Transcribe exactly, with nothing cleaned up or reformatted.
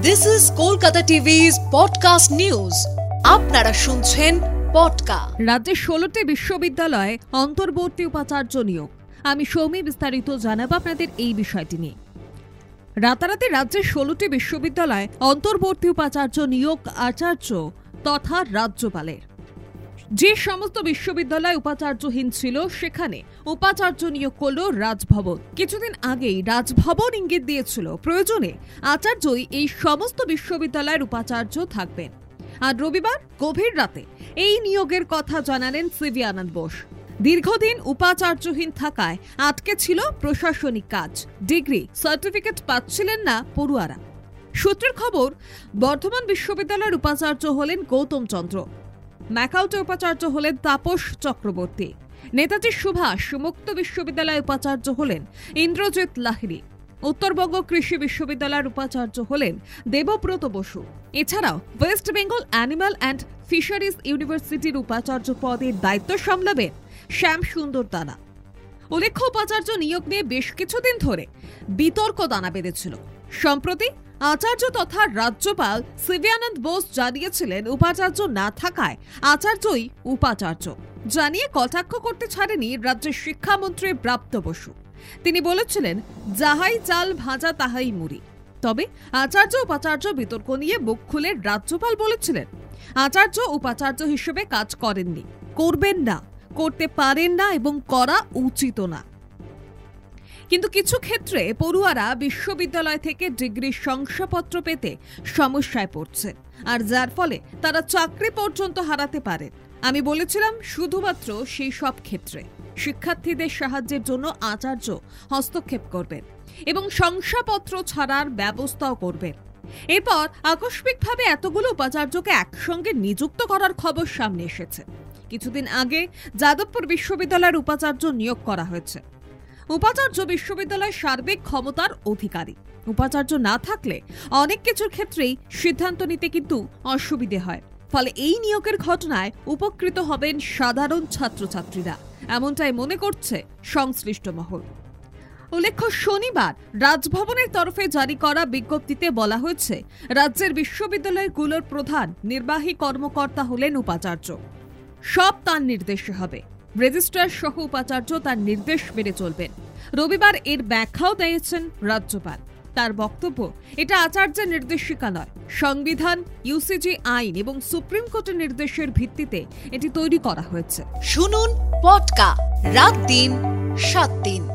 This is Kolkata টিভি's podcast news. আপনারা শুনছেন পডকা। রাজ্যের ষোলোটি বিশ্ববিদ্যালয়ে অন্তর্বর্তী উপাচার্য নিয়োগ। আমি সৌমি বিস্তারিত জানাবো আপনাদের এই বিষয়টি নিয়ে। রাতারাতি রাজ্যের ষোলোটি বিশ্ববিদ্যালয়ে অন্তর্বর্তী উপাচার্য নিয়োগ আচার্য তথা রাজ্যপালের। যে সমস্ত বিশ্ববিদ্যালয় উপাচার্যহীন ছিল সেখানে উপাচার্য নিয়োগ করল রাজভবন। কিছুদিন আগেই রাজভবন ইঙ্গিত দিয়েছিল প্রয়োজনে আচার্যই এই সমস্ত বিশ্ববিদ্যালয়ের উপাচার্য থাকবেন। আর রবিবার গভীর রাতে এই নিয়োগের কথা জানালেন সিভি আনন্দ বোস। দীর্ঘদিন উপাচার্যহীন থাকায় আটকে ছিল প্রশাসনিক কাজ, ডিগ্রি সার্টিফিকেট পাচ্ছিলেন না পড়ুয়ারা। সূত্রের খবর, বর্ধমান বিশ্ববিদ্যালয়ের উপাচার্য হলেন গৌতম চন্দ্র, ম্যাকাউটে উপাচার্য হলেন তাপস চক্রবর্তী, নেতাজি সুভাষ মুক্ত বিশ্ববিদ্যালয়ের উপাচার্য হলেন ইন্দ্রজিৎ লাহিড়ী, উত্তরবঙ্গ কৃষি বিশ্ববিদ্যালয়ের উপাচার্য হলেন দেবব্রত বসু। এছাড়াও west Bengal animal and fisheries ইউনিভার্সিটির উপাচার্য পদের দায়িত্ব সামলাবেন শ্যাম সুন্দর দানা। উল্লেখ্য, উপাচার্য নিয়োগ নিয়ে বেশ কিছুদিন ধরে বিতর্ক দানা বেঁধেছিল। সম্প্রতি আচার্য তথা রাজ্যপাল সিভি আনন্দ বোস জানিয়েছিলেন উপাচার্য না থাকায় আচার্যই উপাচার্য, জানিয়ে কটাক্ষ করতে ছাড়েনি রাজ্যের শিক্ষামন্ত্রী ব্রাত্য বসু। তিনি বলেছিলেন, যাহাই চাল ভাজা তাহাই মুড়ি। তবে আচার্য উপাচার্য বিতর্ক নিয়ে মুখ খুলে রাজ্যপাল বলেছিলেন, আচার্য উপাচার্য হিসেবে কাজ করেননি, করবেন না, করতে পারেন না এবং করা উচিত না। কিন্তু কিছু ক্ষেত্রে পড়ুয়ারা বিশ্ববিদ্যালয় থেকে ডিগ্রির শংসাপত্র পেতে সমস্যায় পড়ছে, আর যার ফলে তারা চাকরি পর্যন্ত হারাতে পারে। আমি বলেছিলাম, শুধুমাত্র সেই সব ক্ষেত্রে শিক্ষার্থীদের সাহায্যের জন্য আচার্য হস্তক্ষেপ করবেন এবং শংসাপত্র ছাড়ার ব্যবস্থাও করবেন। এরপর আকস্মিকভাবে এতগুলো উপাচার্যকে একসঙ্গে নিযুক্ত করার খবর সামনে এসেছে। কিছুদিন আগে যাদবপুর বিশ্ববিদ্যালয়ের উপাচার্য নিয়োগ করা হয়েছে। উপাচার্য বিশ্ববিদ্যালয়ের সার্বিক ক্ষমতার অধিকারী। উপাচার্য না থাকলে অনেক কিছুর ক্ষেত্রেই সিদ্ধান্ত নিতে কিন্তু অসুবিধে হয়। ফলে এই নিয়োগের ঘটনায় উপকৃত হবেন সাধারণ ছাত্রছাত্রীরা, এমনটাই মনে করছে সংশ্লিষ্ট মহল। উল্লেখ্য, শনিবার রাজভবনের তরফে জারি করা বিজ্ঞপ্তিতে বলা হয়েছে, রাজ্যের বিশ্ববিদ্যালয়গুলোর প্রধান নির্বাহী কর্মকর্তা হলেন উপাচার্য। সব তার নির্দেশে হবে। রেজিস্ট্রার সহ উপাচার্য তার নির্দেশ মেনে চলবেন। রবিবার এর ব্যাখ্যাও দিয়েছেন রাজ্যপাল। তার বক্তব্য, এটা আচার্যের নির্দেশিকা নয়, সংবিধান, ইউসিজি আইন এবং সুপ্রিম কোর্টের নির্দেশের ভিত্তিতে এটি তৈরি করা হয়েছে। শুনুন পডকা রাত দিন সাত দিন।